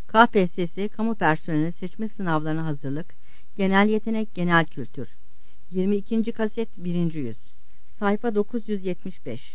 KPSS Kamu Personeli Seçme Sınavlarına Hazırlık, Genel Yetenek, Genel Kültür. 22. Kaset 1. Yüz. Sayfa 975.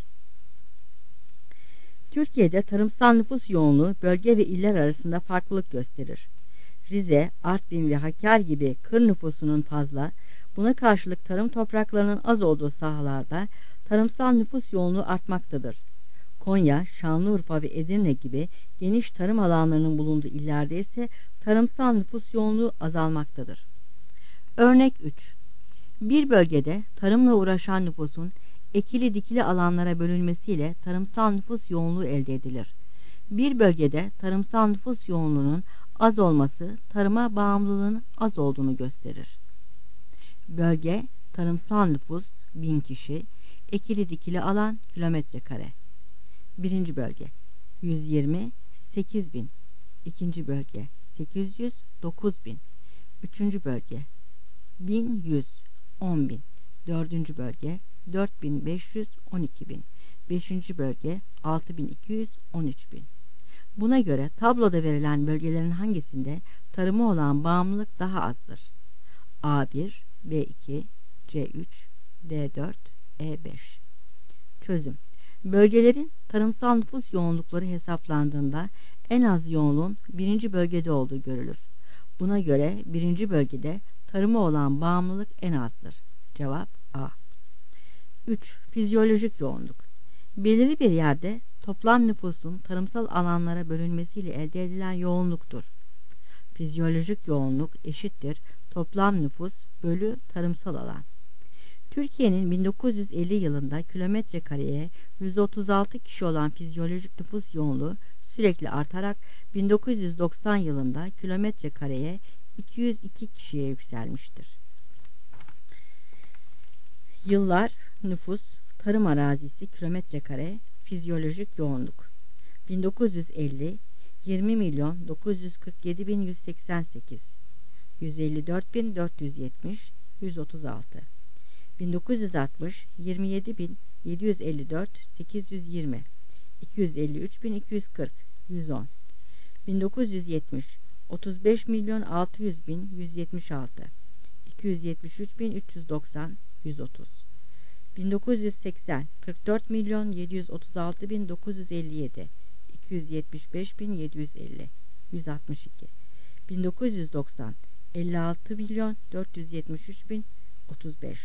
Türkiye'de tarımsal nüfus yoğunluğu bölge ve iller arasında farklılık gösterir. Rize, Artvin ve Hakkari gibi kır nüfusunun fazla, buna karşılık tarım topraklarının az olduğu sahalarda tarımsal nüfus yoğunluğu artmaktadır. Konya, Şanlıurfa ve Edirne gibi geniş tarım alanlarının bulunduğu illerde ise tarımsal nüfus yoğunluğu azalmaktadır. Örnek 3. Bir bölgede tarımla uğraşan nüfusun ekili dikili alanlara bölünmesiyle tarımsal nüfus yoğunluğu elde edilir. Bir bölgede tarımsal nüfus yoğunluğunun az olması tarıma bağımlılığın az olduğunu gösterir. Bölge, tarımsal nüfus 1000 kişi, ekili dikili alan kilometrekare. Birinci bölge 120 8000, ikinci bölge 800 9000, üçüncü bölge 1100 10000, dördüncü bölge 4500 12000, beşinci bölge 6200 13000. Buna göre tabloda verilen bölgelerin hangisinde tarıma olan bağımlılık daha azdır? A1, B2, C3, D4, E5. Çözüm. Bölgelerin tarımsal nüfus yoğunlukları hesaplandığında en az yoğunluğun birinci bölgede olduğu görülür. Buna göre birinci bölgede tarıma olan bağımlılık en azdır. Cevap A. 3. Fizyolojik yoğunluk. Belirli bir yerde toplam nüfusun tarımsal alanlara bölünmesiyle elde edilen yoğunluktur. Fizyolojik yoğunluk eşittir toplam nüfus bölü tarımsal alan. Türkiye'nin 1950 yılında kilometre kareye 136 kişi olan fizyolojik nüfus yoğunluğu sürekli artarak 1990 yılında kilometre kareye 202 kişiye yükselmiştir. Yıllar, nüfus, tarım arazisi kilometre kare, fizyolojik yoğunluk. 1950 20.947.188, 154.470, 136. 1960 27.754 820, 253.240, 110. 1970 35.600.000 176, 273.390, 130. 1980 44.736.957, 275.750, 162. 1990 56.473.035,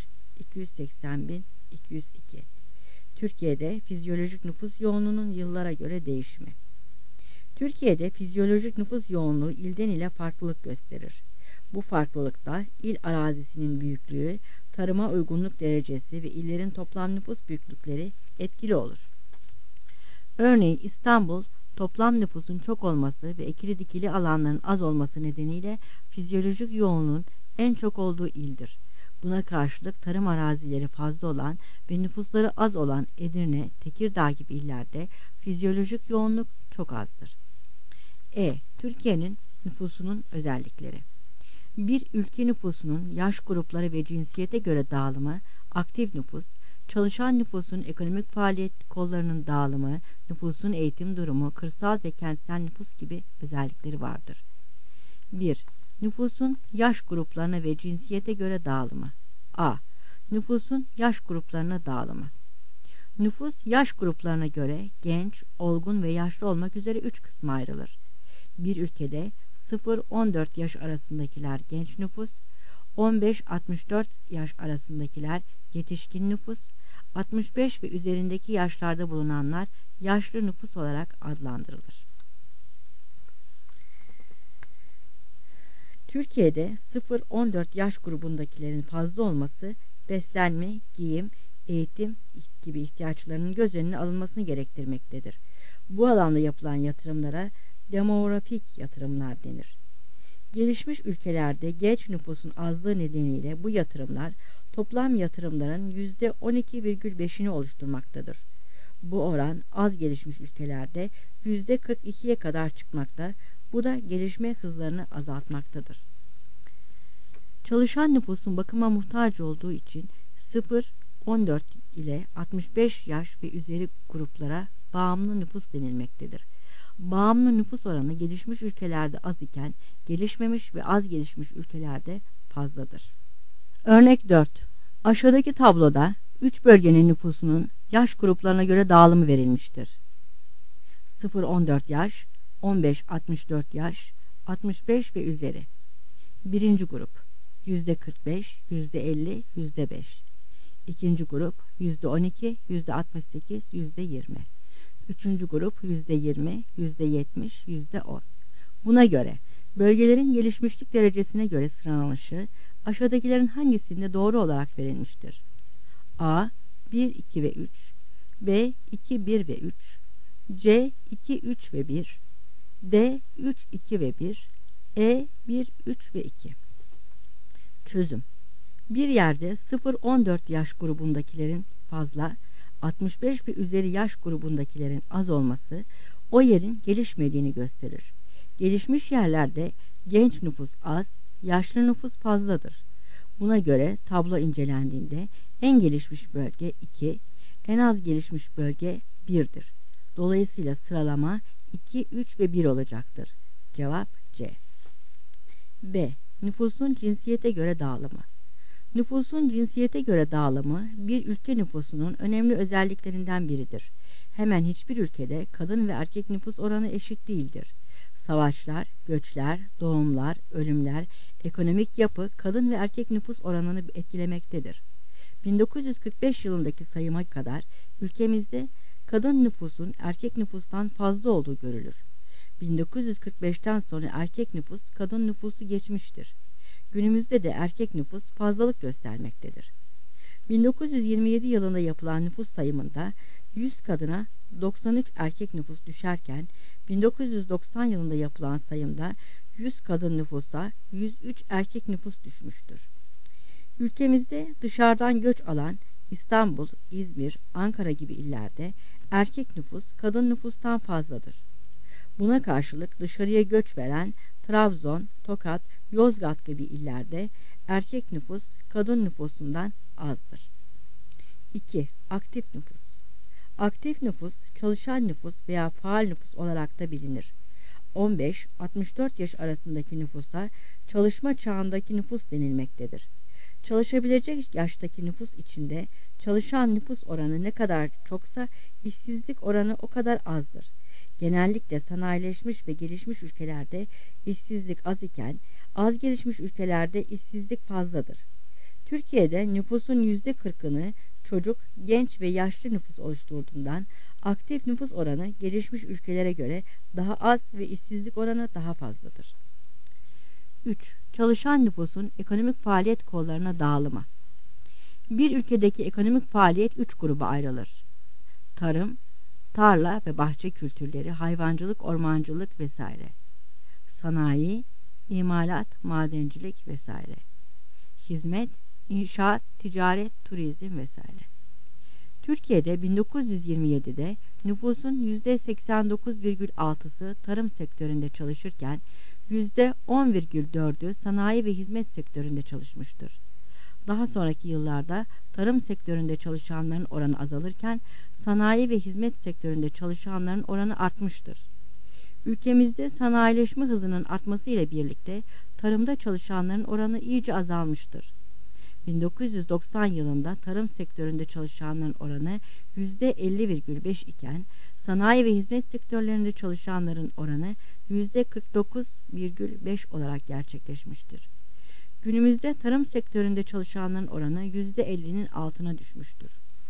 280.202. Türkiye'de fizyolojik nüfus yoğunluğunun yıllara göre değişimi. Türkiye'de fizyolojik nüfus yoğunluğu ilden ile farklılık gösterir. Bu farklılıkta il arazisinin büyüklüğü, tarıma uygunluk derecesi ve illerin toplam nüfus büyüklükleri etkili olur. Örneğin İstanbul, toplam nüfusun çok olması ve ekili dikili alanların az olması nedeniyle fizyolojik yoğunluğun en çok olduğu ildir. Buna karşılık tarım arazileri fazla olan ve nüfusları az olan Edirne, Tekirdağ gibi illerde fizyolojik yoğunluk çok azdır. Türkiye'nin nüfusunun özellikleri. Bir ülke nüfusunun yaş grupları ve cinsiyete göre dağılımı, aktif nüfus, çalışan nüfusun ekonomik faaliyet kollarının dağılımı, nüfusun eğitim durumu, kırsal ve kentsel nüfus gibi özellikleri vardır. 1. Nüfusun yaş gruplarına ve cinsiyete göre dağılımı. A. Nüfusun yaş gruplarına dağılımı. Nüfus yaş gruplarına göre genç, olgun ve yaşlı olmak üzere 3 kısma ayrılır. Bir ülkede 0-14 yaş arasındakiler genç nüfus, 15-64 yaş arasındakiler yetişkin nüfus, 65 ve üzerindeki yaşlarda bulunanlar yaşlı nüfus olarak adlandırılır. Türkiye'de 0-14 yaş grubundakilerin fazla olması beslenme, giyim, eğitim gibi ihtiyaçlarının göz önüne alınmasını gerektirmektedir. Bu alanda yapılan yatırımlara demografik yatırımlar denir. Gelişmiş ülkelerde genç nüfusun azlığı nedeniyle bu yatırımlar toplam yatırımların %12,5'ini oluşturmaktadır. Bu oran az gelişmiş ülkelerde %42'ye kadar çıkmakta, bu da gelişme hızlarını azaltmaktadır. Çalışan nüfusun bakıma muhtaç olduğu için 0-14 ile 65 yaş ve üzeri gruplara bağımlı nüfus denilmektedir. Bağımlı nüfus oranı gelişmiş ülkelerde az iken gelişmemiş ve az gelişmiş ülkelerde fazladır. Örnek 4. Aşağıdaki tabloda 3 bölgenin nüfusunun yaş gruplarına göre dağılımı verilmiştir. 0-14 yaş, 15-64 yaş, 65 ve üzeri. Birinci grup %45, %50, %5. İkinci grup %12, %68, %20. Üçüncü grup %20, %70, %10. Buna göre bölgelerin gelişmişlik derecesine göre sıralanışı aşağıdakilerin hangisinde doğru olarak verilmiştir? A. 1, 2 ve 3, B. 2, 1 ve 3, C. 2, 3 ve 1, D. 3, 2 ve 1, E. 1, 3 ve 2. Çözüm. Bir yerde 0-14 yaş grubundakilerin fazla, 65 ve üzeri yaş grubundakilerin az olması o yerin gelişmediğini gösterir. Gelişmiş yerlerde genç nüfus az, yaşlı nüfus fazladır. Buna göre tablo incelendiğinde en gelişmiş bölge 2, en az gelişmiş bölge 1'dir. Dolayısıyla sıralama 2, 3 ve 1 olacaktır. Cevap C. B. Nüfusun cinsiyete göre dağılımı. Nüfusun cinsiyete göre dağılımı bir ülke nüfusunun önemli özelliklerinden biridir. Hemen hiçbir ülkede kadın ve erkek nüfus oranı eşit değildir. Savaşlar, göçler, doğumlar, ölümler, ekonomik yapı kadın ve erkek nüfus oranını etkilemektedir. 1945 yılındaki sayıma kadar ülkemizde kadın nüfusun erkek nüfustan fazla olduğu görülür. 1945'ten sonra erkek nüfus kadın nüfusu geçmiştir. Günümüzde de erkek nüfus fazlalık göstermektedir. 1927 yılında yapılan nüfus sayımında 100 kadına 93 erkek nüfus düşerken 1990 yılında yapılan sayımda 100 kadın nüfusa 103 erkek nüfus düşmüştür. Ülkemizde dışarıdan göç alan İstanbul, İzmir, Ankara gibi illerde erkek nüfus kadın nüfustan fazladır. Buna karşılık dışarıya göç veren Trabzon, Tokat, Yozgat gibi illerde erkek nüfus kadın nüfusundan azdır. 2. Aktif nüfus. Aktif nüfus, çalışan nüfus veya faal nüfus olarak da bilinir. 15-64 yaş arasındaki nüfusa çalışma çağındaki nüfus denilmektedir. Çalışabilecek yaştaki nüfus içinde çalışan nüfus oranı ne kadar çoksa işsizlik oranı o kadar azdır. Genellikle sanayileşmiş ve gelişmiş ülkelerde işsizlik az iken az gelişmiş ülkelerde işsizlik fazladır. Türkiye'de nüfusun %40'ını çocuk, genç ve yaşlı nüfus oluşturduğundan aktif nüfus oranı gelişmiş ülkelere göre daha az ve işsizlik oranı daha fazladır. 3. Çalışan nüfusun ekonomik faaliyet kollarına dağılımı. Bir ülkedeki ekonomik faaliyet 3 gruba ayrılır. Tarım, tarla ve bahçe kültürleri, hayvancılık, ormancılık vesaire. Sanayi, imalat, madencilik vesaire. Hizmet, inşaat, ticaret, turizm vesaire. Türkiye'de 1927'de nüfusun %89,6'sı tarım sektöründe çalışırken %10,4'ü sanayi ve hizmet sektöründe çalışmıştır. Daha sonraki yıllarda tarım sektöründe çalışanların oranı azalırken sanayi ve hizmet sektöründe çalışanların oranı artmıştır. Ülkemizde sanayileşme hızının artması ile birlikte tarımda çalışanların oranı iyice azalmıştır. 1990 yılında tarım sektöründe çalışanların oranı %50,5 iken sanayi ve hizmet sektörlerinde çalışanların oranı %49,5 olarak gerçekleşmiştir. Günümüzde tarım sektöründe çalışanların oranı %50'nin altına düşmüştür.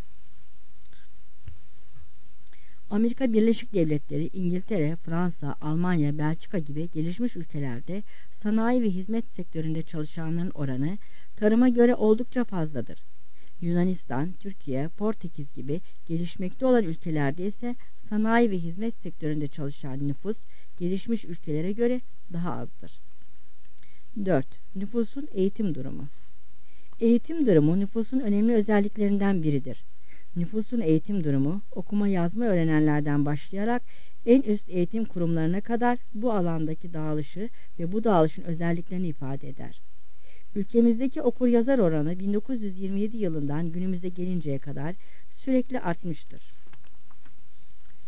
Amerika Birleşik Devletleri, İngiltere, Fransa, Almanya, Belçika gibi gelişmiş ülkelerde sanayi ve hizmet sektöründe çalışanların oranı tarıma göre oldukça fazladır. Yunanistan, Türkiye, Portekiz gibi gelişmekte olan ülkelerde ise sanayi ve hizmet sektöründe çalışan nüfus gelişmiş ülkelere göre daha azdır. 4. Nüfusun eğitim durumu. Eğitim durumu nüfusun önemli özelliklerinden biridir. Nüfusun eğitim durumu okuma yazma öğrenenlerden başlayarak en üst eğitim kurumlarına kadar bu alandaki dağılışı ve bu dağılışın özelliklerini ifade eder. Ülkemizdeki okur-yazar oranı 1927 yılından günümüze gelinceye kadar sürekli artmıştır.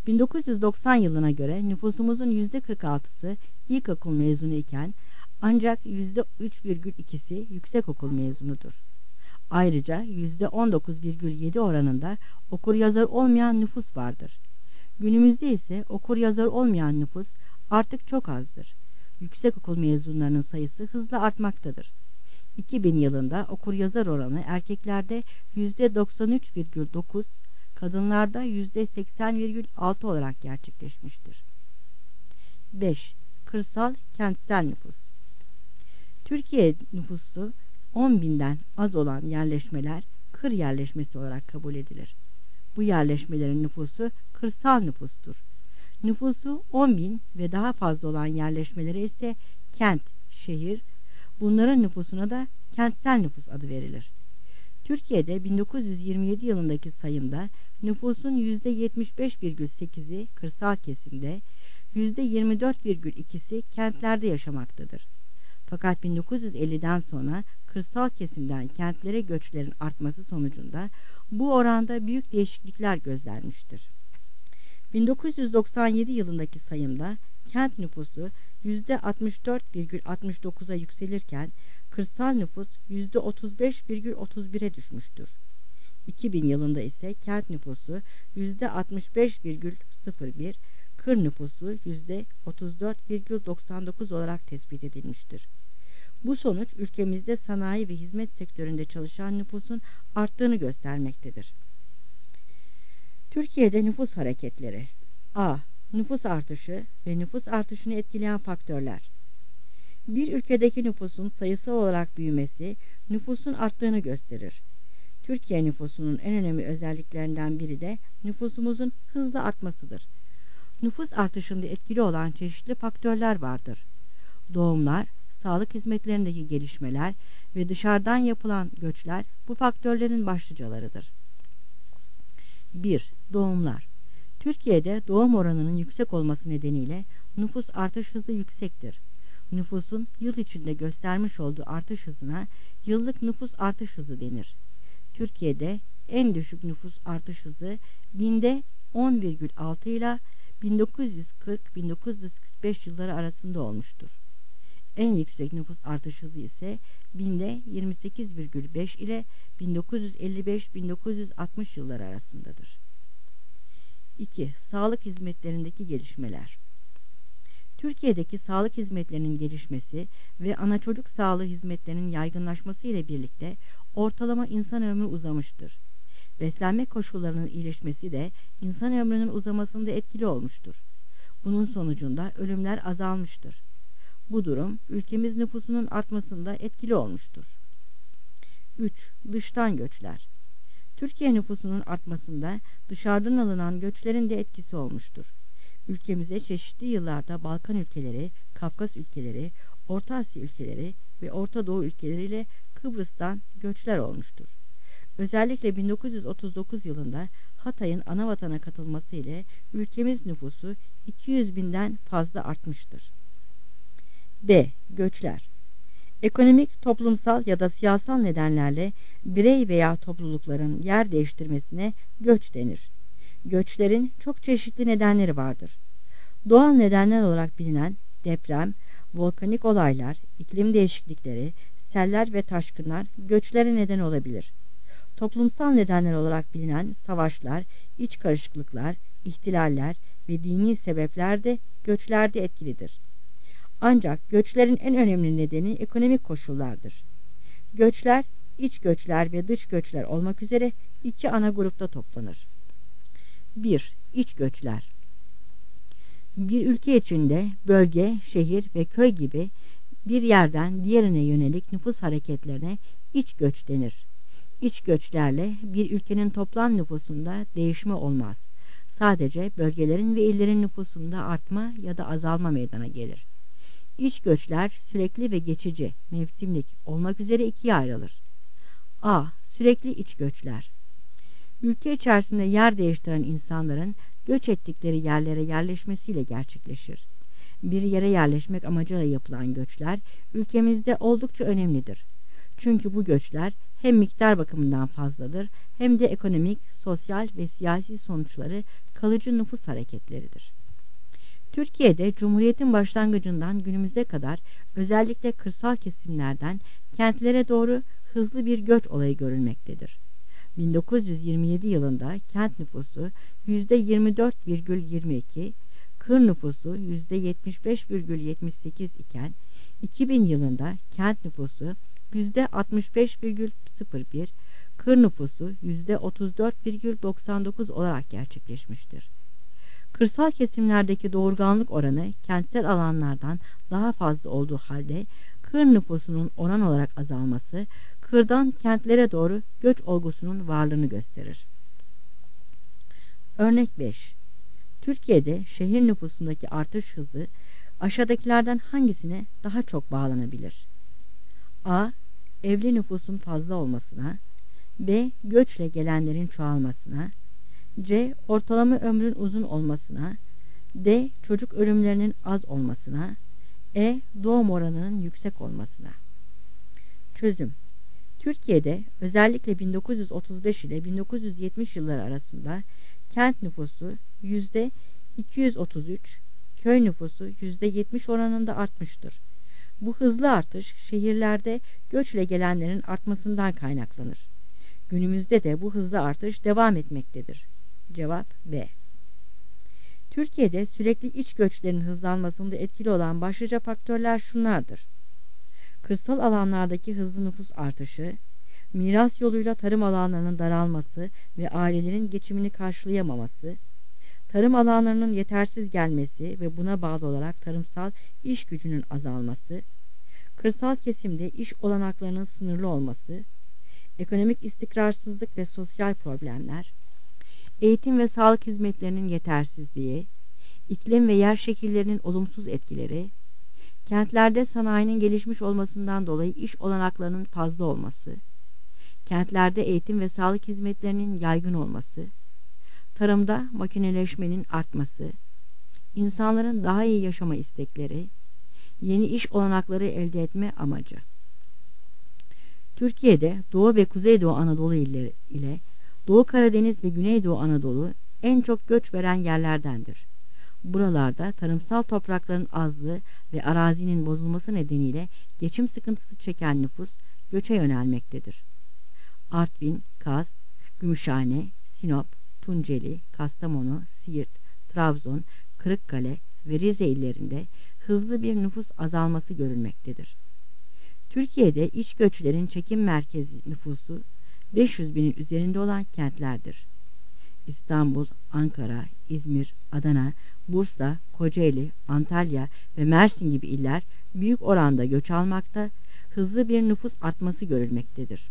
1990 yılına göre nüfusumuzun %46'sı ilkokul mezunu iken ancak %3,2'si yüksekokul mezunudur. Ayrıca %19,7 oranında okuryazar olmayan nüfus vardır. Günümüzde ise okuryazar olmayan nüfus artık çok azdır. Yüksekokul mezunlarının sayısı hızla artmaktadır. 2000 yılında okuryazar oranı erkeklerde %93,9, kadınlarda %80,6 olarak gerçekleşmiştir. 5. Kırsal kentsel nüfus. Türkiye nüfusu 10.000'den az olan yerleşmeler kır yerleşmesi olarak kabul edilir. Bu yerleşmelerin nüfusu kırsal nüfustur. Nüfusu 10.000 ve daha fazla olan yerleşmelere ise kent, şehir, bunların nüfusuna da kentsel nüfus adı verilir. Türkiye'de 1927 yılındaki sayımda nüfusun %75,8'i kırsal kesimde, %24,2'si kentlerde yaşamaktadır. Fakat 1950'den sonra kırsal kesimden kentlere göçlerin artması sonucunda bu oranda büyük değişiklikler gözlenmiştir. 1997 yılındaki sayımda kent nüfusu %64,69'a yükselirken kırsal nüfus %35,31'e düşmüştür. 2000 yılında ise kent nüfusu %65,01, kır nüfusu %34,99 olarak tespit edilmiştir. Bu sonuç ülkemizde sanayi ve hizmet sektöründe çalışan nüfusun arttığını göstermektedir. Türkiye'de nüfus hareketleri. A. Nüfus artışı ve nüfus artışını etkileyen faktörler. Bir ülkedeki nüfusun sayısal olarak büyümesi nüfusun arttığını gösterir. Türkiye nüfusunun en önemli özelliklerinden biri de nüfusumuzun hızla artmasıdır. Nüfus artışında etkili olan çeşitli faktörler vardır. Doğumlar, sağlık hizmetlerindeki gelişmeler ve dışarıdan yapılan göçler bu faktörlerin başlıcalarıdır. 1. Doğumlar. Türkiye'de doğum oranının yüksek olması nedeniyle nüfus artış hızı yüksektir. Nüfusun yıl içinde göstermiş olduğu artış hızına yıllık nüfus artış hızı denir. Türkiye'de en düşük nüfus artış hızı binde 10,6 ile 1940-1945 yılları arasında olmuştur. En yüksek nüfus artış hızı ise binde 28,5 ile 1955-1960 yılları arasındadır. 2. Sağlık hizmetlerindeki gelişmeler. Türkiye'deki sağlık hizmetlerinin gelişmesi ve ana çocuk sağlığı hizmetlerinin yaygınlaşması ile birlikte ortalama insan ömrü uzamıştır. Beslenme koşullarının iyileşmesi de insan ömrünün uzamasında etkili olmuştur. Bunun sonucunda ölümler azalmıştır. Bu durum ülkemiz nüfusunun artmasında etkili olmuştur. 3. Dıştan göçler. Türkiye nüfusunun artmasında dışarıdan alınan göçlerin de etkisi olmuştur. Ülkemize çeşitli yıllarda Balkan ülkeleri, Kafkas ülkeleri, Orta Asya ülkeleri ve Orta Doğu ülkeleriyle Kıbrıs'tan göçler olmuştur. Özellikle 1939 yılında Hatay'ın anavatana katılması ile ülkemiz nüfusu 200.000'den fazla artmıştır. B. Göçler. Ekonomik, toplumsal ya da siyasal nedenlerle birey veya toplulukların yer değiştirmesine göç denir. Göçlerin çok çeşitli nedenleri vardır. Doğal nedenler olarak bilinen deprem, volkanik olaylar, iklim değişiklikleri, seller ve taşkınlar göçlere neden olabilir. Toplumsal nedenler olarak bilinen savaşlar, iç karışıklıklar, ihtilaller ve dini sebepler de göçlerde etkilidir. Ancak göçlerin en önemli nedeni ekonomik koşullardır. Göçler, iç göçler ve dış göçler olmak üzere iki ana grupta toplanır. 1. İç göçler. Bir ülke içinde bölge, şehir ve köy gibi bir yerden diğerine yönelik nüfus hareketlerine iç göç denir. İç göçlerle bir ülkenin toplam nüfusunda değişme olmaz. Sadece bölgelerin ve illerin nüfusunda artma ya da azalma meydana gelir. İç göçler sürekli ve geçici, mevsimlik olmak üzere ikiye ayrılır. A. Sürekli iç göçler. Ülke içerisinde yer değiştiren insanların göç ettikleri yerlere yerleşmesiyle gerçekleşir. Bir yere yerleşmek amacıyla yapılan göçler ülkemizde oldukça önemlidir. Çünkü bu göçler hem miktar bakımından fazladır hem de ekonomik, sosyal ve siyasi sonuçları kalıcı nüfus hareketleridir. Türkiye'de Cumhuriyet'in başlangıcından günümüze kadar özellikle kırsal kesimlerden kentlere doğru hızlı bir göç olayı görülmektedir. 1927 yılında kent nüfusu %24,22, kır nüfusu %75,78 iken 2000 yılında kent nüfusu %65,01, kır nüfusu %34,99 olarak gerçekleşmiştir. Kırsal kesimlerdeki doğurganlık oranı kentsel alanlardan daha fazla olduğu halde kır nüfusunun oran olarak azalması, kırdan kentlere doğru göç olgusunun varlığını gösterir. Örnek 5. Türkiye'de şehir nüfusundaki artış hızı aşağıdakilerden hangisine daha çok bağlanabilir? A. Evli nüfusun fazla olmasına, B. Göçle gelenlerin çoğalmasına, C. Ortalama ömrün uzun olmasına, D. Çocuk ölümlerinin az olmasına, E. Doğum oranının yüksek olmasına. Çözüm. Türkiye'de özellikle 1935 ile 1970 yılları arasında kent nüfusu %233, köy nüfusu %70 oranında artmıştır. Bu hızlı artış şehirlerde göçle gelenlerin artmasından kaynaklanır. Günümüzde de bu hızlı artış devam etmektedir. Cevap B. Türkiye'de sürekli iç göçlerin hızlanmasında etkili olan başlıca faktörler şunlardır: kırsal alanlardaki hızlı nüfus artışı, miras yoluyla tarım alanlarının daralması ve ailelerin geçimini karşılayamaması, tarım alanlarının yetersiz gelmesi ve buna bağlı olarak tarımsal iş gücünün azalması, kırsal kesimde iş olanaklarının sınırlı olması, ekonomik istikrarsızlık ve sosyal problemler, eğitim ve sağlık hizmetlerinin yetersizliği, iklim ve yer şekillerinin olumsuz etkileri, kentlerde sanayinin gelişmiş olmasından dolayı iş olanaklarının fazla olması, kentlerde eğitim ve sağlık hizmetlerinin yaygın olması, tarımda makineleşmenin artması, insanların daha iyi yaşama istekleri, yeni iş olanakları elde etme amacı. Türkiye'de Doğu ve Kuzeydoğu Anadolu illeri ile Doğu Karadeniz ve Güneydoğu Anadolu en çok göç veren yerlerdendir. Buralarda tarımsal toprakların azlığı ve arazinin bozulması nedeniyle geçim sıkıntısı çeken nüfus göçe yönelmektedir. Artvin, Kaz, Gümüşhane, Sinop, Tunceli, Kastamonu, Siirt, Trabzon, Kırıkkale ve Rize illerinde hızlı bir nüfus azalması görülmektedir. Türkiye'de iç göçlerin çekim merkezi nüfusu 500 binin üzerinde olan kentlerdir. İstanbul, Ankara, İzmir, Adana, Bursa, Kocaeli, Antalya ve Mersin gibi iller büyük oranda göç almakta, hızlı bir nüfus artması görülmektedir.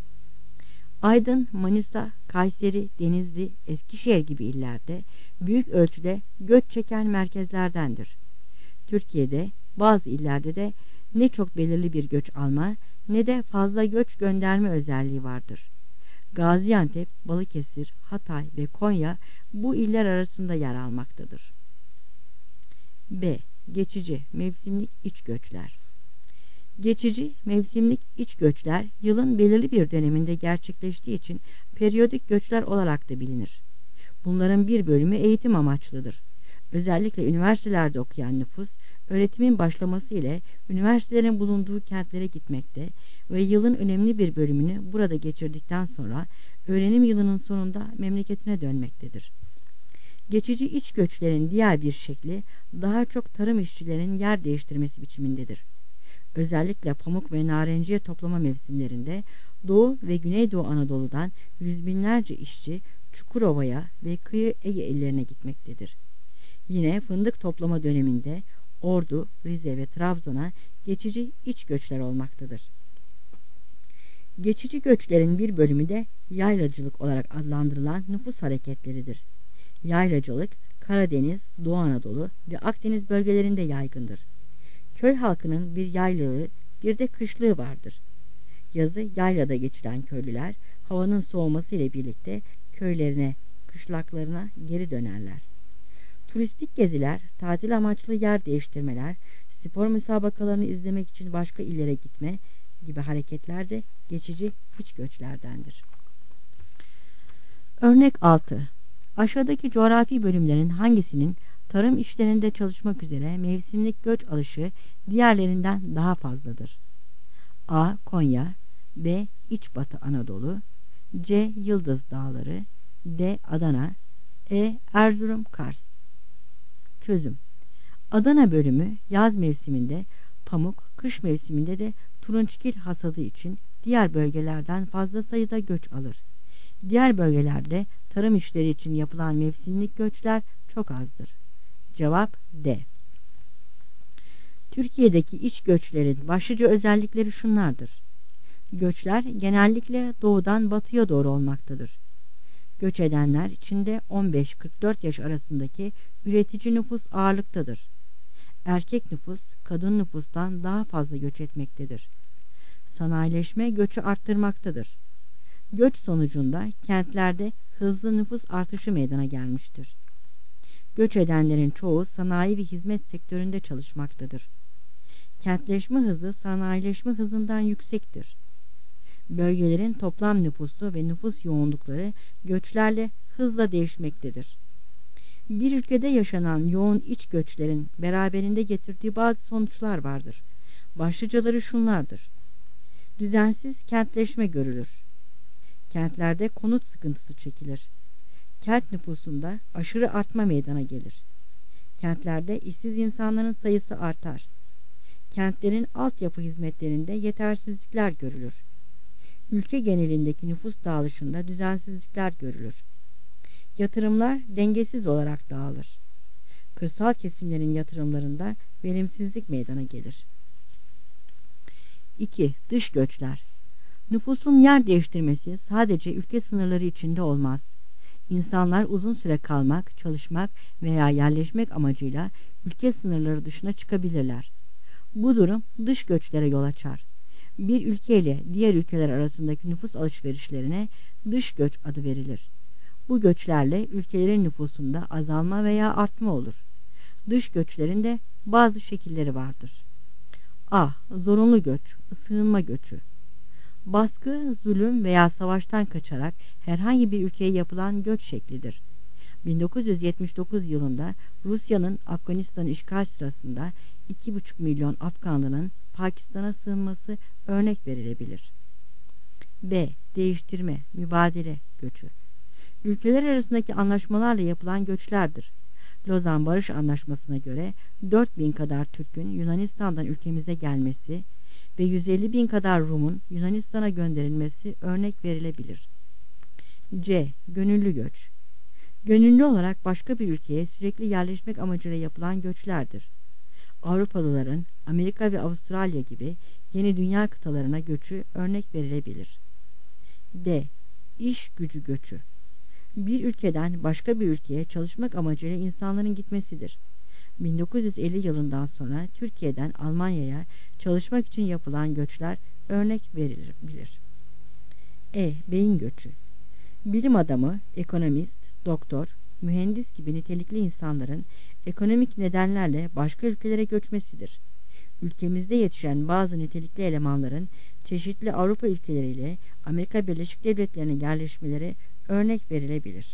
Aydın, Manisa, Kayseri, Denizli, Eskişehir gibi illerde büyük ölçüde göç çeken merkezlerdendir. Türkiye'de bazı illerde de ne çok belirli bir göç alma ne de fazla göç gönderme özelliği vardır. Gaziantep, Balıkesir, Hatay ve Konya bu iller arasında yer almaktadır. B. Geçici, mevsimlik iç göçler. Geçici, mevsimlik iç göçler yılın belirli bir döneminde gerçekleştiği için periyodik göçler olarak da bilinir. Bunların bir bölümü eğitim amaçlıdır. Özellikle üniversitelerde okuyan nüfus, öğretimin başlaması ile üniversitelerin bulunduğu kentlere gitmekte ve yılın önemli bir bölümünü burada geçirdikten sonra öğrenim yılının sonunda memleketine dönmektedir. Geçici iç göçlerin diğer bir şekli daha çok tarım işçilerinin yer değiştirmesi biçimindedir. Özellikle pamuk ve narenciye toplama mevsimlerinde Doğu ve Güneydoğu Anadolu'dan yüz binlerce işçi Çukurova'ya ve kıyı Ege illerine gitmektedir. Yine fındık toplama döneminde Ordu, Rize ve Trabzon'a geçici iç göçler olmaktadır. Geçici göçlerin bir bölümü de yaylacılık olarak adlandırılan nüfus hareketleridir. Yaylacılık, Karadeniz, Doğu Anadolu ve Akdeniz bölgelerinde yaygındır. Köy halkının bir yaylığı, bir de kışlığı vardır. Yazı yaylada geçiren köylüler, havanın soğuması ile birlikte köylerine, kışlaklarına geri dönerler. Turistik geziler, tatil amaçlı yer değiştirmeler, spor müsabakalarını izlemek için başka illere gitme gibi hareketler de geçici iç göçlerdendir. Örnek 6. Aşağıdaki coğrafi bölümlerin hangisinin tarım işlerinde çalışmak üzere mevsimlik göç alışı diğerlerinden daha fazladır? A. Konya, B. İç Batı Anadolu, C. Yıldız Dağları, D. Adana, E. Erzurum Kars. Çözüm: Adana bölümü yaz mevsiminde pamuk, kış mevsiminde de turunçgil hasadı için diğer bölgelerden fazla sayıda göç alır. Diğer bölgelerde tarım işleri için yapılan mevsimlik göçler çok azdır. Cevap D. Türkiye'deki iç göçlerin başlıca özellikleri şunlardır. Göçler genellikle doğudan batıya doğru olmaktadır. Göç edenler içinde 15-44 yaş arasındaki üretici nüfus ağırlıktadır. Erkek nüfus, kadın nüfustan daha fazla göç etmektedir. Sanayileşme göçü arttırmaktadır. Göç sonucunda kentlerde hızlı nüfus artışı meydana gelmiştir. Göç edenlerin çoğu sanayi ve hizmet sektöründe çalışmaktadır. Kentleşme hızı sanayileşme hızından yüksektir. Bölgelerin toplam nüfusu ve nüfus yoğunlukları göçlerle hızla değişmektedir. Bir ülkede yaşanan yoğun iç göçlerin beraberinde getirdiği bazı sonuçlar vardır. Başlıcaları şunlardır. Düzensiz kentleşme görülür. Kentlerde konut sıkıntısı çekilir. Kent nüfusunda aşırı artma meydana gelir. Kentlerde işsiz insanların sayısı artar. Kentlerin altyapı hizmetlerinde yetersizlikler görülür. Ülke genelindeki nüfus dağılışında düzensizlikler görülür. Yatırımlar dengesiz olarak dağılır. Kırsal kesimlerin yatırımlarında verimsizlik meydana gelir. 2. Dış göçler. Nüfusun yer değiştirmesi sadece ülke sınırları içinde olmaz. İnsanlar uzun süre kalmak, çalışmak veya yerleşmek amacıyla ülke sınırları dışına çıkabilirler. Bu durum dış göçlere yol açar. Bir ülke ile diğer ülkeler arasındaki nüfus alışverişlerine dış göç adı verilir. Bu göçlerle ülkelerin nüfusunda azalma veya artma olur. Dış göçlerin de bazı şekilleri vardır. A. Zorunlu göç, sığınma göçü. Baskı, zulüm veya savaştan kaçarak herhangi bir ülkeye yapılan göç şeklidir. 1979 yılında Rusya'nın Afganistan'ı işgal sırasında 2,5 milyon Afganlının Pakistan'a sığınması örnek verilebilir. B. Değiştirme, mübadele göçü. Ülkeler arasındaki anlaşmalarla yapılan göçlerdir. Lozan Barış Anlaşması'na göre 4.000 kadar Türk'ün Yunanistan'dan ülkemize gelmesi ve 150.000 kadar Rum'un Yunanistan'a gönderilmesi örnek verilebilir. C. Gönüllü göç. Gönüllü olarak başka bir ülkeye sürekli yerleşmek amacıyla yapılan göçlerdir. Avrupalıların Amerika ve Avustralya gibi yeni dünya kıtalarına göçü örnek verilebilir. D. İş gücü göçü. Bir ülkeden başka bir ülkeye çalışmak amacıyla insanların gitmesidir. 1950 yılından sonra Türkiye'den Almanya'ya çalışmak için yapılan göçler örnek verilebilir. E. Beyin göçü. Bilim adamı, ekonomist, doktor, mühendis gibi nitelikli insanların ekonomik nedenlerle başka ülkelere göçmesidir. Ülkemizde yetişen bazı nitelikli elemanların çeşitli Avrupa ülkeleriyle Amerika Birleşik Devletleri'ne yerleşmeleri örnek verilebilir.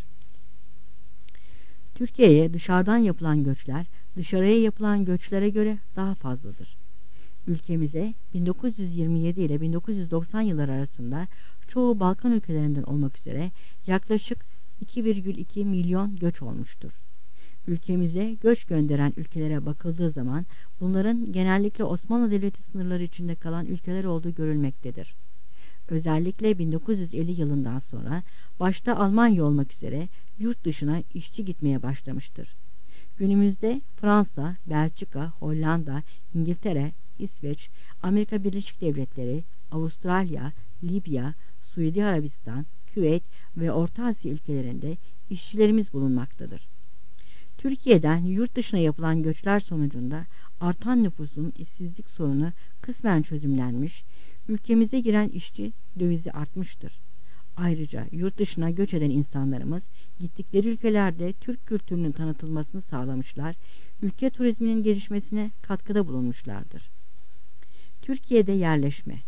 Türkiye'ye dışarıdan yapılan göçler, dışarıya yapılan göçlere göre daha fazladır. Ülkemize 1927 ile 1990 yılları arasında çoğu Balkan ülkelerinden olmak üzere yaklaşık 2,2 milyon göç olmuştur. Ülkemize göç gönderen ülkelere bakıldığı zaman bunların genellikle Osmanlı Devleti sınırları içinde kalan ülkeler olduğu görülmektedir. Özellikle 1950 yılından sonra başta Almanya olmak üzere yurt dışına işçi gitmeye başlamıştır. Günümüzde Fransa, Belçika, Hollanda, İngiltere, İsveç, Amerika Birleşik Devletleri, Avustralya, Libya, Suudi Arabistan, Küveyt ve Orta Asya ülkelerinde işçilerimiz bulunmaktadır. Türkiye'den yurt dışına yapılan göçler sonucunda artan nüfusun işsizlik sorunu kısmen çözümlenmiş, ülkemize giren işçi dövizi artmıştır. Ayrıca yurt dışına göç eden insanlarımız gittikleri ülkelerde Türk kültürünün tanıtılmasını sağlamışlar, ülke turizminin gelişmesine katkıda bulunmuşlardır. Türkiye'de yerleşme.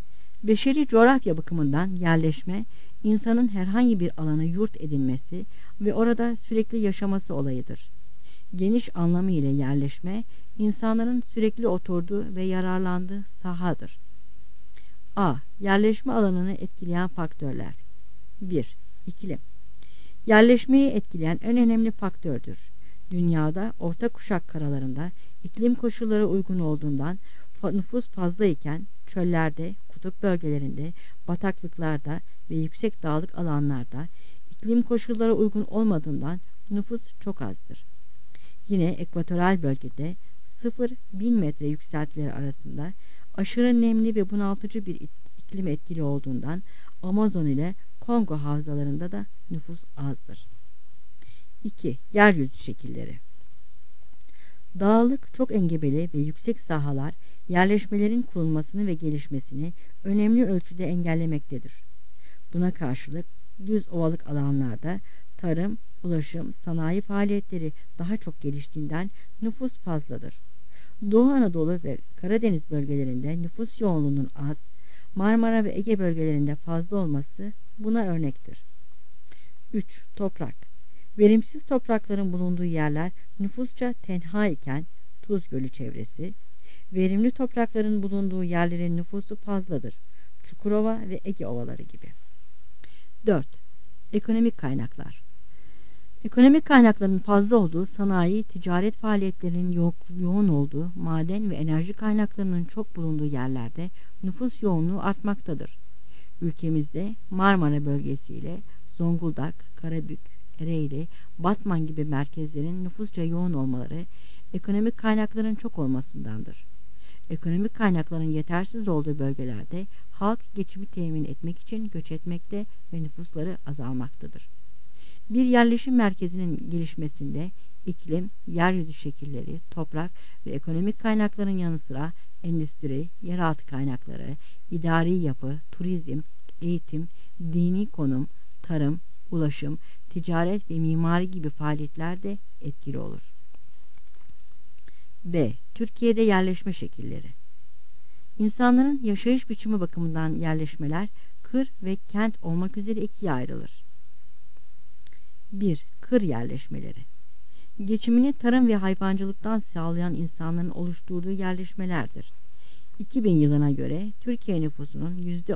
Beşeri coğrafya bakımından yerleşme, insanın herhangi bir alana yurt edinmesi, ve orada sürekli yaşaması olayıdır. Geniş anlamıyla yerleşme, insanların sürekli oturduğu ve yararlandığı sahadır. A. Yerleşme alanını etkileyen faktörler. 1. İklim. Yerleşmeyi etkileyen en önemli faktördür. Dünyada orta kuşak karalarında iklim koşulları uygun olduğundan nüfus fazla iken çöllerde, kutup bölgelerinde, bataklıklarda ve yüksek dağlık alanlarda iklim koşulları uygun olmadığından nüfus çok azdır. Yine ekvatoral bölgede 0-1000 metre yükseltileri arasında aşırı nemli ve bunaltıcı bir iklim etkili olduğundan Amazon ile Kongo havzalarında da nüfus azdır. 2. Yeryüzü şekilleri. Dağlık, çok engebeli ve yüksek sahalar yerleşmelerin kurulmasını ve gelişmesini önemli ölçüde engellemektedir. Buna karşılık düz ovalık alanlarda tarım, ulaşım, sanayi faaliyetleri daha çok geliştiğinden nüfus fazladır. Doğu Anadolu ve Karadeniz bölgelerinde nüfus yoğunluğunun az, Marmara ve Ege bölgelerinde fazla olması buna örnektir. 3. Toprak. Verimsiz toprakların bulunduğu yerler nüfusça tenha iken Tuz Gölü çevresi, verimli toprakların bulunduğu yerlerin nüfusu fazladır. Çukurova ve Ege ovaları gibi. 4. Ekonomik kaynaklar. Ekonomik kaynakların fazla olduğu sanayi, ticaret faaliyetlerinin yoğun olduğu, maden ve enerji kaynaklarının çok bulunduğu yerlerde nüfus yoğunluğu artmaktadır. Ülkemizde Marmara bölgesiyle Zonguldak, Karabük, Ereğli, Batman gibi merkezlerin nüfusça yoğun olmaları ekonomik kaynakların çok olmasındandır. Ekonomik kaynakların yetersiz olduğu bölgelerde halk geçimi temin etmek için göç etmekte ve nüfusları azalmaktadır. Bir yerleşim merkezinin gelişmesinde iklim, yeryüzü şekilleri, toprak ve ekonomik kaynakların yanı sıra endüstri, yeraltı kaynakları, idari yapı, turizm, eğitim, dini konum, tarım, ulaşım, ticaret ve mimari gibi faaliyetler de etkili olur. B. Türkiye'de yerleşme şekilleri. İnsanların yaşayış biçimi bakımından yerleşmeler kır ve kent olmak üzere ikiye ayrılır. 1. Kır yerleşmeleri. Geçimini tarım ve hayvancılıktan sağlayan insanların oluşturduğu yerleşmelerdir. 2000 yılına göre Türkiye nüfusunun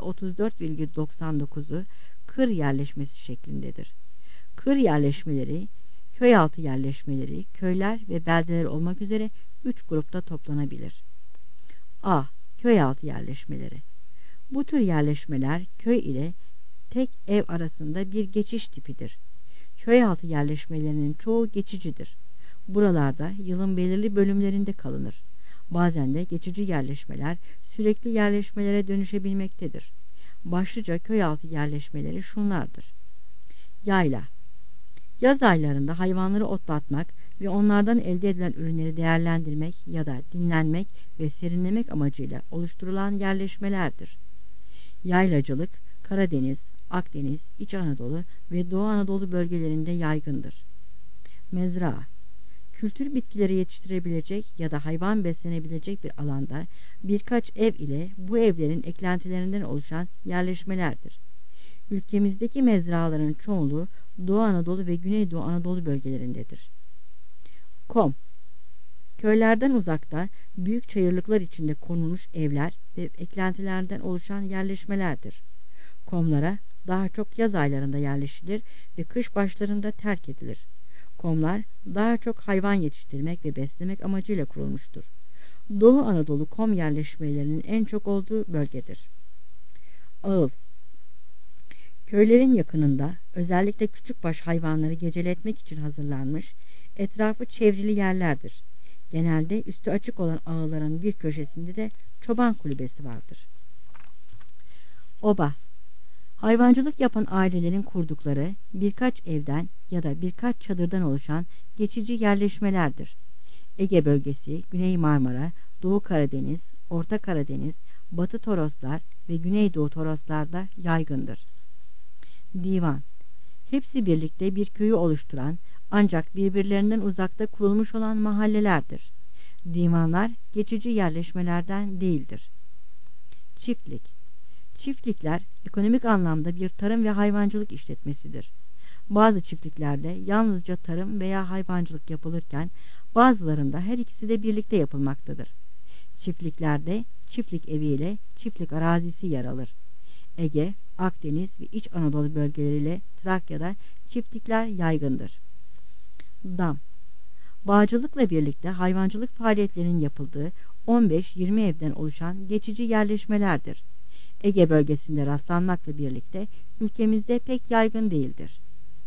%34,99'u kır yerleşmesi şeklindedir. Kır yerleşmeleri, köyaltı yerleşmeleri, köyler ve beldeler olmak üzere 3 grupta toplanabilir. A. Köyaltı yerleşmeleri. Bu tür yerleşmeler köy ile tek ev arasında bir geçiş tipidir. Köyaltı yerleşmelerinin çoğu geçicidir. Buralarda yılın belirli bölümlerinde kalınır. Bazen de geçici yerleşmeler sürekli yerleşmelere dönüşebilmektedir. Başlıca köyaltı yerleşmeleri şunlardır. Yayla. Yaz aylarında hayvanları otlatmak ve onlardan elde edilen ürünleri değerlendirmek ya da dinlenmek ve serinlemek amacıyla oluşturulan yerleşmelerdir. Yaylacılık, Karadeniz, Akdeniz, İç Anadolu ve Doğu Anadolu bölgelerinde yaygındır. Mezra, kültür bitkileri yetiştirebilecek ya da hayvan beslenebilecek bir alanda birkaç ev ile bu evlerin eklentilerinden oluşan yerleşmelerdir. Ülkemizdeki mezraların çoğunluğu Doğu Anadolu ve Güneydoğu Anadolu bölgelerindedir. Kom, köylerden uzakta büyük çayırlıklar içinde konulmuş evler ve eklentilerden oluşan yerleşmelerdir. Komlara daha çok yaz aylarında yerleşilir ve kış başlarında terk edilir. Komlar daha çok hayvan yetiştirmek ve beslemek amacıyla kurulmuştur. Doğu Anadolu kom yerleşmelerinin en çok olduğu bölgedir. Ağıl, köylerin yakınında özellikle küçükbaş hayvanları geceletmek için hazırlanmış, etrafı çevrili yerlerdir. Genelde üstü açık olan ağılların bir köşesinde de çoban kulübesi vardır. Oba, hayvancılık yapan ailelerin kurdukları birkaç evden ya da birkaç çadırdan oluşan geçici yerleşmelerdir. Ege bölgesi, Güney Marmara, Doğu Karadeniz, Orta Karadeniz, Batı Toroslar ve Güneydoğu Toroslarda yaygındır. Divan, hepsi birlikte bir köyü oluşturan ancak birbirlerinden uzakta kurulmuş olan mahallelerdir. Divanlar geçici yerleşmelerden değildir. Çiftlik, çiftlikler ekonomik anlamda bir tarım ve hayvancılık işletmesidir. Bazı çiftliklerde yalnızca tarım veya hayvancılık yapılırken bazılarında her ikisi de birlikte yapılmaktadır. Çiftliklerde çiftlik evi ile çiftlik arazisi yer alır. Ege, Akdeniz ve İç Anadolu bölgeleriyle Trakya'da çiftlikler yaygındır. Dam, bağcılıkla birlikte hayvancılık faaliyetlerinin yapıldığı 15-20 evden oluşan geçici yerleşmelerdir. Ege bölgesinde rastlanmakla birlikte ülkemizde pek yaygın değildir.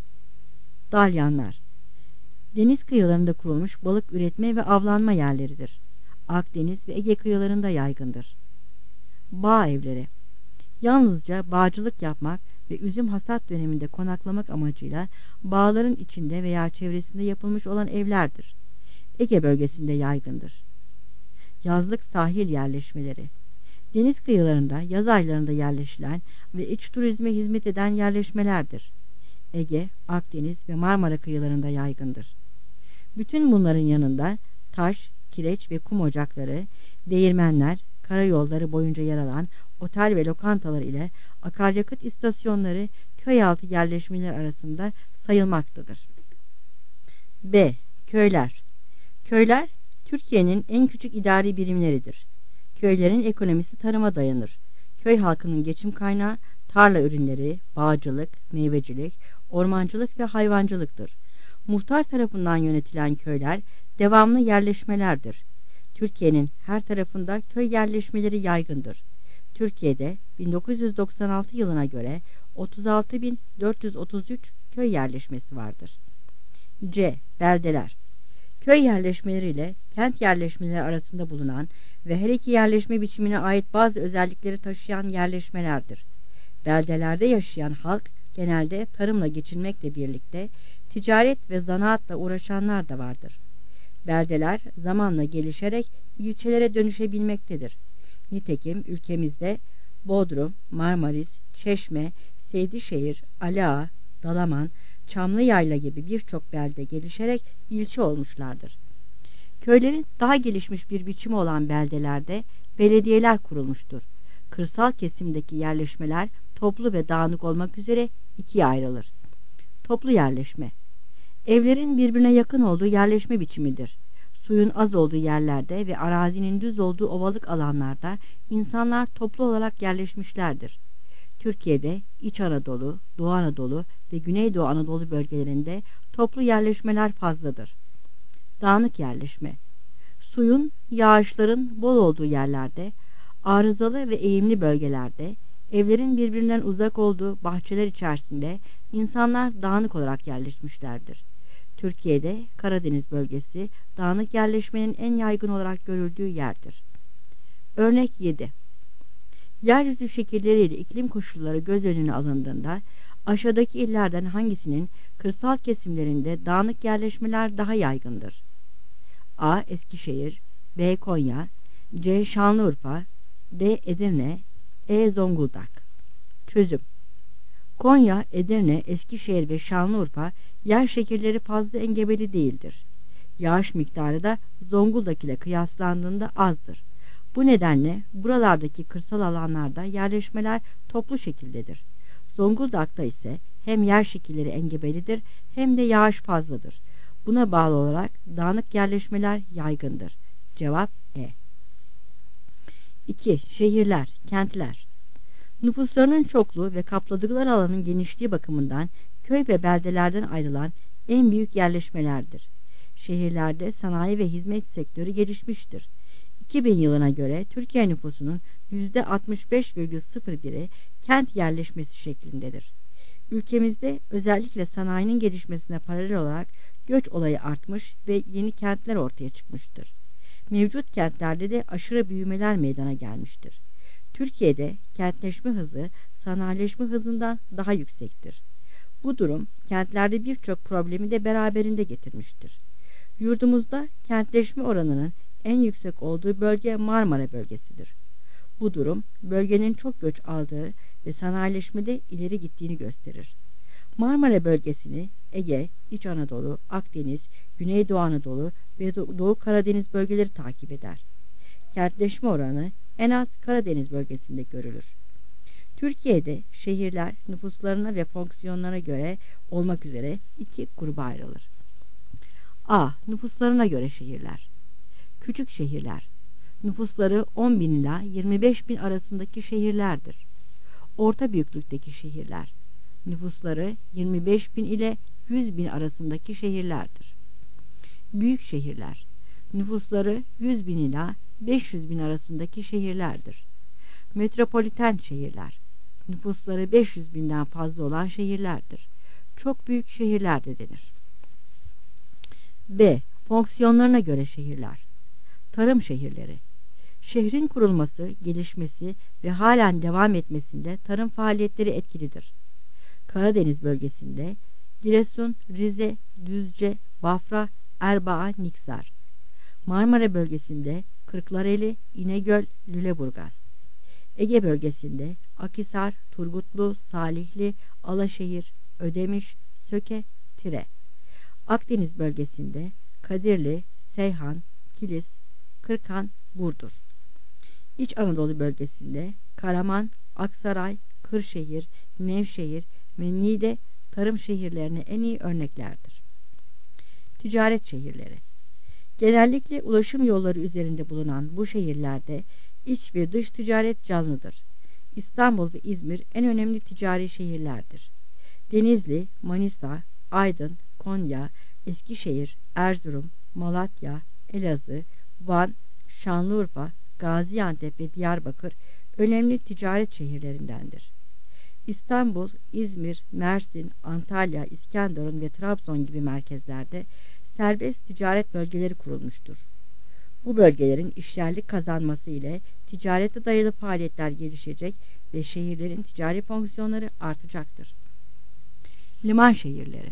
Dalyanlar, deniz kıyılarında kurulmuş balık üretme ve avlanma yerleridir. Akdeniz ve Ege kıyılarında yaygındır. Bağ evleri, yalnızca bağcılık yapmak ve üzüm hasat döneminde konaklamak amacıyla bağların içinde veya çevresinde yapılmış olan evlerdir. Ege bölgesinde yaygındır. Yazlık sahil yerleşmeleri, deniz kıyılarında yaz aylarında yerleşilen ve iç turizme hizmet eden yerleşmelerdir. Ege, Akdeniz ve Marmara kıyılarında yaygındır. Bütün bunların yanında taş, kireç ve kum ocakları, değirmenler, karayolları boyunca yer alan otel ve lokantalar ile akaryakıt istasyonları köy altı yerleşmeler arasında sayılmaktadır. B. Köyler. Köyler, Türkiye'nin en küçük idari birimleridir. Köylerin ekonomisi tarıma dayanır. Köy halkının geçim kaynağı tarla ürünleri, bağcılık, meyvecilik, ormancılık ve hayvancılıktır. Muhtar tarafından yönetilen köyler devamlı yerleşmelerdir. Türkiye'nin her tarafında köy yerleşmeleri yaygındır. Türkiye'de 1996 yılına göre 36.433 köy yerleşmesi vardır. C. Beldeler. Köy yerleşmeleri ile kent yerleşmeleri arasında bulunan ve her iki yerleşme biçimine ait bazı özellikleri taşıyan yerleşmelerdir. Beldelerde yaşayan halk genelde tarımla geçinmekle birlikte ticaret ve zanaatla uğraşanlar da vardır. Beldeler zamanla gelişerek ilçelere dönüşebilmektedir. Nitekim ülkemizde Bodrum, Marmaris, Çeşme, Seydişehir, Aliağa, Dalaman, Çamlıyayla gibi birçok belde gelişerek ilçe olmuşlardır. Köylerin daha gelişmiş bir biçimi olan beldelerde belediyeler kurulmuştur. Kırsal kesimdeki yerleşmeler toplu ve dağınık olmak üzere ikiye ayrılır. Toplu yerleşme, evlerin birbirine yakın olduğu yerleşme biçimidir. Suyun az olduğu yerlerde ve arazinin düz olduğu ovalık alanlarda insanlar toplu olarak yerleşmişlerdir. Türkiye'de İç Anadolu, Doğu Anadolu ve Güneydoğu Anadolu bölgelerinde toplu yerleşmeler fazladır. Dağınık yerleşme, suyun, yağışların bol olduğu yerlerde, arızalı ve eğimli bölgelerde, evlerin birbirinden uzak olduğu bahçeler içerisinde insanlar dağınık olarak yerleşmişlerdir. Türkiye'de Karadeniz bölgesi dağınık yerleşmenin en yaygın olarak görüldüğü yerdir. Örnek 7. Yeryüzü şekilleriyle iklim koşulları göz önüne alındığında aşağıdaki illerden hangisinin kırsal kesimlerinde dağınık yerleşmeler daha yaygındır? A. Eskişehir, B. Konya, C. Şanlıurfa, D. Edirne, E. Zonguldak. Çözüm: Konya, Edirne, Eskişehir ve Şanlıurfa yer şekilleri fazla engebeli değildir. Yağış miktarı da Zonguldak ile kıyaslandığında azdır. Bu nedenle buralardaki kırsal alanlarda yerleşmeler toplu şekildedir. Zonguldak'ta ise hem yer şekilleri engebelidir hem de yağış fazladır. Buna bağlı olarak dağınık yerleşmeler yaygındır. Cevap E. 2. Şehirler, kentler. Nüfuslarının çokluğu ve kapladıkları alanın genişliği bakımından köy ve beldelerden ayrılan en büyük yerleşmelerdir. Şehirlerde sanayi ve hizmet sektörü gelişmiştir. 2000 yılına göre Türkiye nüfusunun %65,01'i kent yerleşmesi şeklindedir. Ülkemizde özellikle sanayinin gelişmesine paralel olarak göç olayı artmış ve yeni kentler ortaya çıkmıştır. Mevcut kentlerde de aşırı büyümeler meydana gelmiştir. Türkiye'de kentleşme hızı sanayileşme hızından daha yüksektir. Bu durum kentlerde birçok problemi de beraberinde getirmiştir. Yurdumuzda kentleşme oranının en yüksek olduğu bölge Marmara bölgesidir. Bu durum bölgenin çok göç aldığı ve sanayileşmede ileri gittiğini gösterir. Marmara bölgesini Ege, İç Anadolu, Akdeniz, Güneydoğu Anadolu ve Doğu Karadeniz bölgeleri takip eder. Kentleşme oranı en az Karadeniz bölgesinde görülür. Türkiye'de şehirler nüfuslarına ve fonksiyonlarına göre olmak üzere iki gruba ayrılır. A. Nüfuslarına göre şehirler. Küçük şehirler. Nüfusları 10 bin ila 25 bin arasındaki şehirlerdir. Orta büyüklükteki şehirler. Nüfusları 25 bin ile 100 bin arasındaki şehirlerdir. Büyük şehirler. Nüfusları 100 bin ila 500 bin arasındaki şehirlerdir. Metropoliten şehirler. Nüfusları 500 binden fazla olan şehirlerdir. Çok büyük şehirler de denir. B. Fonksiyonlarına göre şehirler. Tarım şehirleri. Şehrin kurulması, gelişmesi ve halen devam etmesinde tarım faaliyetleri etkilidir. Karadeniz bölgesinde Giresun, Rize, Düzce, Bafra, Erbaa, Niksar. Marmara bölgesinde Kırklareli, İnegöl, Lüleburgaz. Ege bölgesinde Akhisar, Turgutlu, Salihli, Alaşehir, Ödemiş, Söke, Tire. Akdeniz bölgesinde Kadirli, Seyhan, Kilis, Kırkan, Burdur. İç Anadolu bölgesinde Karaman, Aksaray, Kırşehir, Nevşehir ve Niğde tarım şehirlerine en iyi örneklerdir. Ticaret şehirleri. Genellikle ulaşım yolları üzerinde bulunan bu şehirlerde iç ve dış ticaret canlıdır. İstanbul ve İzmir en önemli ticari şehirlerdir. Denizli, Manisa, Aydın, Konya, Eskişehir, Erzurum, Malatya, Elazığ, Van, Şanlıurfa, Gaziantep ve Diyarbakır önemli ticaret şehirlerindendir. İstanbul, İzmir, Mersin, Antalya, İskenderun ve Trabzon gibi merkezlerde serbest ticaret bölgeleri kurulmuştur. Bu bölgelerin işyerlik kazanması ile ticarete dayalı faaliyetler gelişecek ve şehirlerin ticari fonksiyonları artacaktır. Liman şehirleri.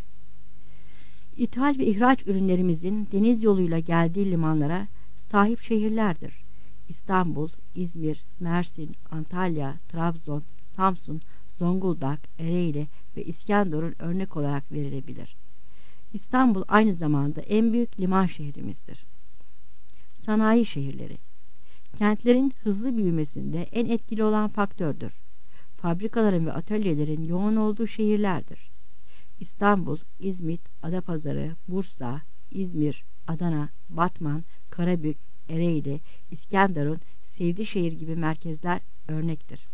İthal ve ihraç ürünlerimizin deniz yoluyla geldiği limanlara sahip şehirlerdir. İstanbul, İzmir, Mersin, Antalya, Trabzon, Samsun, Zonguldak, Ereğli ve İskenderun örnek olarak verilebilir. İstanbul aynı zamanda en büyük liman şehrimizdir. Sanayi şehirleri. Kentlerin hızlı büyümesinde en etkili olan faktördür. Fabrikaların ve atölyelerin yoğun olduğu şehirlerdir. İstanbul, İzmit, Adapazarı, Bursa, İzmir, Adana, Batman, Karabük, Ereğli, İskenderun, Seydişehir gibi merkezler örnektir.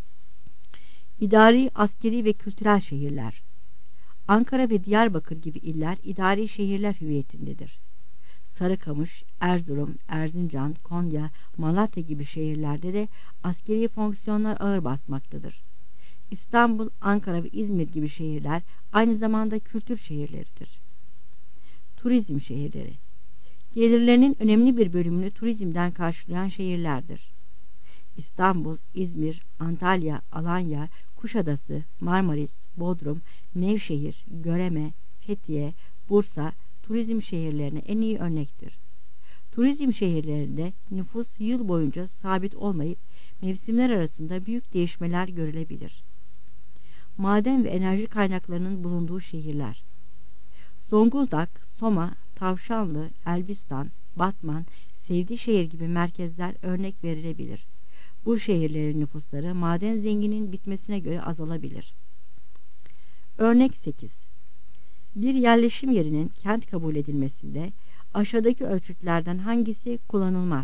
İdari, askeri ve kültürel şehirler. Ankara ve Diyarbakır gibi iller idari şehirler hüviyetindedir. Sarıkamış, Erzurum, Erzincan, Konya, Malatya gibi şehirlerde de askeri fonksiyonlar ağır basmaktadır. İstanbul, Ankara ve İzmir gibi şehirler aynı zamanda kültür şehirleridir. Turizm şehirleri. Gelirlerinin önemli bir bölümünü turizmden karşılayan şehirlerdir. İstanbul, İzmir, Antalya, Alanya, Kuşadası, Marmaris, Bodrum, Nevşehir, Göreme, Fethiye, Bursa, turizm şehirlerine en iyi örnektir. Turizm şehirlerinde nüfus yıl boyunca sabit olmayıp mevsimler arasında büyük değişmeler görülebilir. Maden ve enerji kaynaklarının bulunduğu şehirler. Zonguldak, Soma, Tavşanlı, Elbistan, Batman, Seydişehir gibi merkezler örnek verilebilir. Bu şehirlerin nüfusları maden zenginin bitmesine göre azalabilir. Örnek 8. Bir yerleşim yerinin kent kabul edilmesinde aşağıdaki ölçütlerden hangisi kullanılmaz?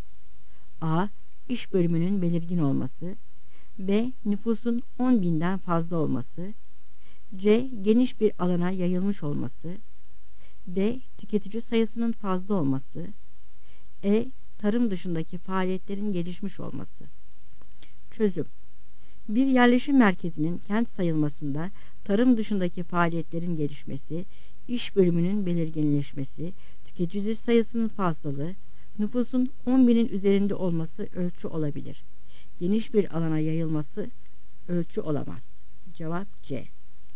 A. İş bölümünün belirgin olması. B. Nüfusun 10 binden fazla olması. C. Geniş bir alana yayılmış olması. D. Tüketici sayısının fazla olması. E. Tarım dışındaki faaliyetlerin gelişmiş olması. Çözüm. Bir yerleşim merkezinin kent sayılmasında tarım dışındaki faaliyetlerin gelişmesi, iş bölümünün belirginleşmesi, tüketici sayısının fazlalığı, nüfusun 10 binin üzerinde olması ölçü olabilir. Geniş bir alana yayılması ölçü olamaz. Cevap C.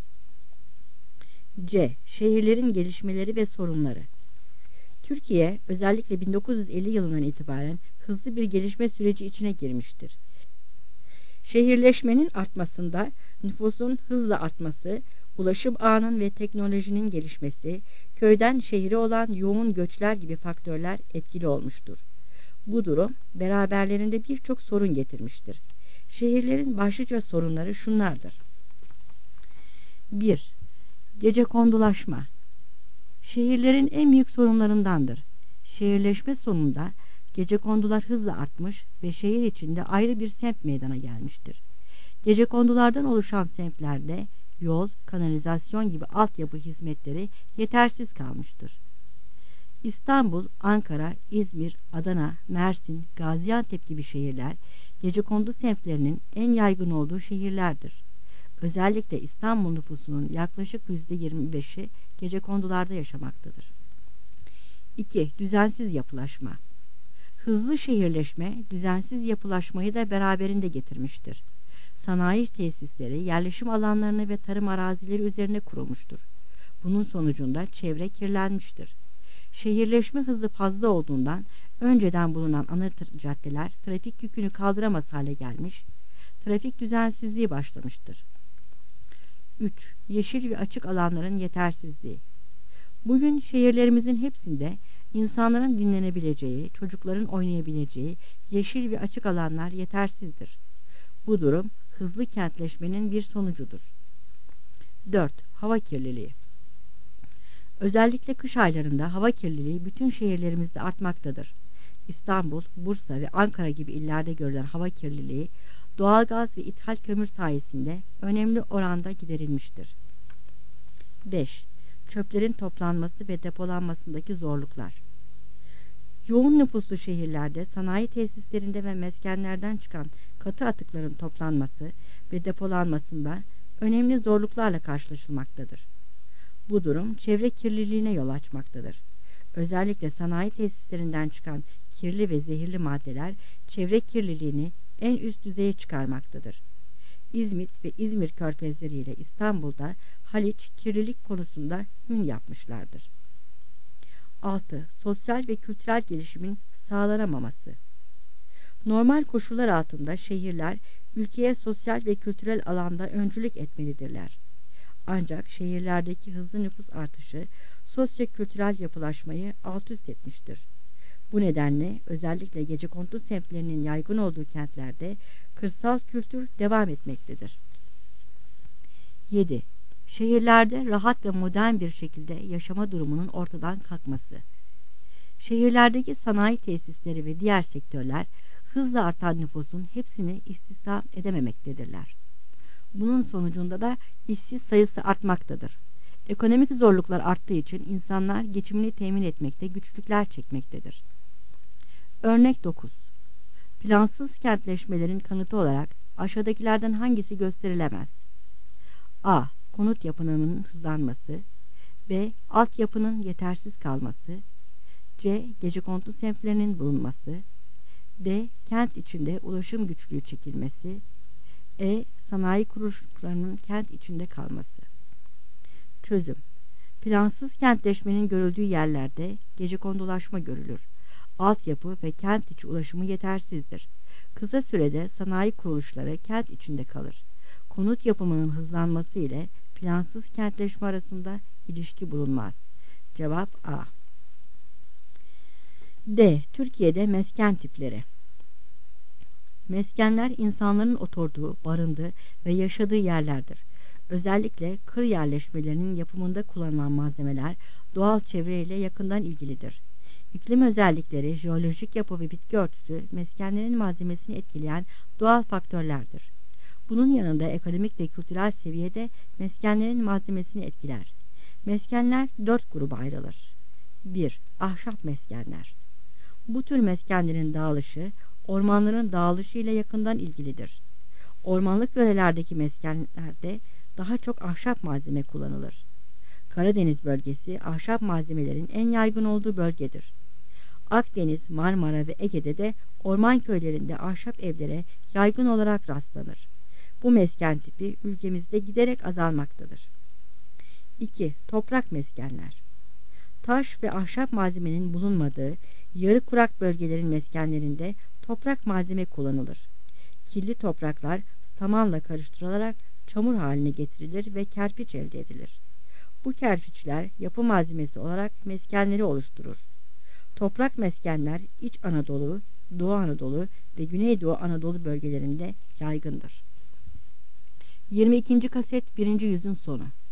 C. Şehirlerin gelişmeleri ve sorunları. Türkiye özellikle 1950 yılından itibaren hızlı bir gelişme süreci içine girmiştir. Şehirleşmenin artmasında nüfusun hızla artması, ulaşım ağının ve teknolojinin gelişmesi, köyden şehire olan yoğun göçler gibi faktörler etkili olmuştur. Bu durum beraberlerinde birçok sorun getirmiştir. Şehirlerin başlıca sorunları şunlardır. 1. Gecekondulaşma. Şehirlerin en büyük sorunlarındandır. Şehirleşme sonunda gecekondular hızla artmış ve şehir içinde ayrı bir semt meydana gelmiştir. Gecekondulardan oluşan semtlerde yol, kanalizasyon gibi altyapı hizmetleri yetersiz kalmıştır. İstanbul, Ankara, İzmir, Adana, Mersin, Gaziantep gibi şehirler gecekondu semtlerinin en yaygın olduğu şehirlerdir. Özellikle İstanbul nüfusunun yaklaşık %25'i gecekondularda yaşamaktadır. 2. Düzensiz yapılaşma. Hızlı şehirleşme, düzensiz yapılaşmayı da beraberinde getirmiştir. Sanayi tesisleri, yerleşim alanlarını ve tarım arazileri üzerine kurulmuştur. Bunun sonucunda çevre kirlenmiştir. Şehirleşme hızı fazla olduğundan önceden bulunan ana caddeler trafik yükünü kaldıramaz hale gelmiş, trafik düzensizliği başlamıştır. 3. Yeşil ve açık alanların yetersizliği. Bugün şehirlerimizin hepsinde insanların dinlenebileceği, çocukların oynayabileceği yeşil ve açık alanlar yetersizdir. Bu durum hızlı kentleşmenin bir sonucudur. 4. Hava kirliliği. Özellikle kış aylarında hava kirliliği bütün şehirlerimizde artmaktadır. İstanbul, Bursa ve Ankara gibi illerde görülen hava kirliliği, doğalgaz ve ithal kömür sayesinde önemli oranda giderilmiştir. 5. Çöplerin toplanması ve depolanmasındaki zorluklar. Yoğun nüfuslu şehirlerde sanayi tesislerinde ve meskenlerden çıkan katı atıkların toplanması ve depolanmasında önemli zorluklarla karşılaşılmaktadır. Bu durum çevre kirliliğine yol açmaktadır. Özellikle sanayi tesislerinden çıkan kirli ve zehirli maddeler çevre kirliliğini en üst düzeye çıkarmaktadır. İzmit ve İzmir körfezleri ile İstanbul'da Haliç kirlilik konusunda ün yapmışlardır. 6. Sosyal ve kültürel gelişimin sağlanamaması. Normal koşullar altında şehirler ülkeye sosyal ve kültürel alanda öncülük etmelidirler. Ancak şehirlerdeki hızlı nüfus artışı sosyo-kültürel yapılaşmayı alt üst etmiştir. Bu nedenle özellikle gecekondu semtlerinin yaygın olduğu kentlerde kırsal kültür devam etmektedir. 7. Şehirlerde rahat ve modern bir şekilde yaşama durumunun ortadan kalkması. Şehirlerdeki sanayi tesisleri ve diğer sektörler hızla artan nüfusun hepsini istihdam edememektedirler. Bunun sonucunda da işsiz sayısı artmaktadır. Ekonomik zorluklar arttığı için insanlar geçimini temin etmekte güçlükler çekmektedir. Örnek 9. Plansız kentleşmelerin kanıtı olarak aşağıdakilerden hangisi gösterilemez? A. Konut yapımının hızlanması. B. Altyapının yetersiz kalması. C. Gecekondu semtlerinin bulunması. D. Kent içinde ulaşım güçlüğü çekilmesi. E. Sanayi kuruluşlarının kent içinde kalması. Çözüm. Plansız kentleşmenin görüldüğü yerlerde gecekondulaşma görülür. Altyapı ve kent içi ulaşımı yetersizdir. Kısa sürede sanayi kuruluşları kent içinde kalır. Konut yapımının hızlanması ile plansız kentleşme arasında ilişki bulunmaz. Cevap A. D. Türkiye'de mesken tipleri. Meskenler insanların oturduğu, barındığı ve yaşadığı yerlerdir. Özellikle kır yerleşmelerinin yapımında kullanılan malzemeler doğal çevreyle yakından ilgilidir. İklim özellikleri, jeolojik yapı ve bitki örtüsü meskenlerin malzemesini etkileyen doğal faktörlerdir. Bunun yanında ekonomik ve kültürel seviyede meskenlerin malzemesini etkiler. Meskenler 4 gruba ayrılır. 1. Ahşap meskenler. Bu tür meskenlerin dağılışı, ormanların dağılışı ile yakından ilgilidir. Ormanlık yörelerdeki meskenlerde daha çok ahşap malzeme kullanılır. Karadeniz bölgesi ahşap malzemelerin en yaygın olduğu bölgedir. Akdeniz, Marmara ve Ege'de de orman köylerinde ahşap evlere yaygın olarak rastlanır. Bu mesken tipi ülkemizde giderek azalmaktadır. 2. Toprak meskenler. Taş ve ahşap malzemenin bulunmadığı yarı kurak bölgelerin meskenlerinde toprak malzeme kullanılır. Kirli topraklar samanla karıştırılarak çamur haline getirilir ve kerpiç elde edilir. Bu kerpiçler yapı malzemesi olarak meskenleri oluşturur. Toprak meskenler İç Anadolu, Doğu Anadolu ve Güneydoğu Anadolu bölgelerinde yaygındır. 22. kaset 1. yüzün sonu.